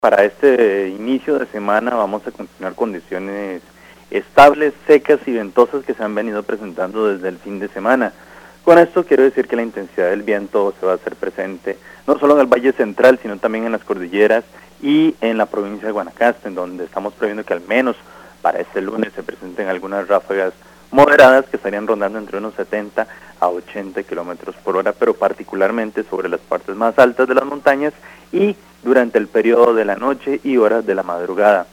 Para este inicio de semana vamos a continuar condiciones estables, secas y ventosas que se han venido presentando desde el fin de semana. Con esto quiero decir que la intensidad del viento se va a hacer presente no solo en el Valle Central, sino también en las cordilleras y en la provincia de Guanacaste, en donde estamos previendo que al menos para este lunes se presenten algunas ráfagas moderadas que estarían rondando entre unos 70 a 80 kilómetros por hora, pero particularmente sobre las partes más altas de las montañas y durante el periodo de la noche y horas de la madrugada.